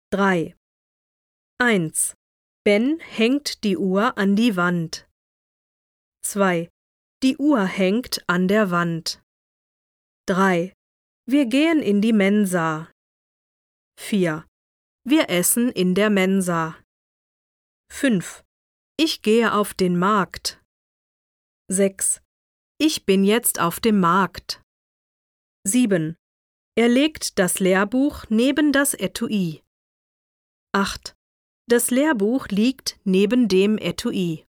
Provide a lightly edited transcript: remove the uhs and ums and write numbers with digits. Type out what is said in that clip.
3. 1. Ben hängt die Uhr an die Wand. 2. Die Uhr hängt an der Wand. 3. Wir gehen in die Mensa. 4. Wir essen in der Mensa. 5. Ich gehe auf den Markt. 6. Ich bin jetzt auf dem Markt. 7. Er legt das Lehrbuch neben das Etui. 8. Das Lehrbuch liegt neben dem Etui.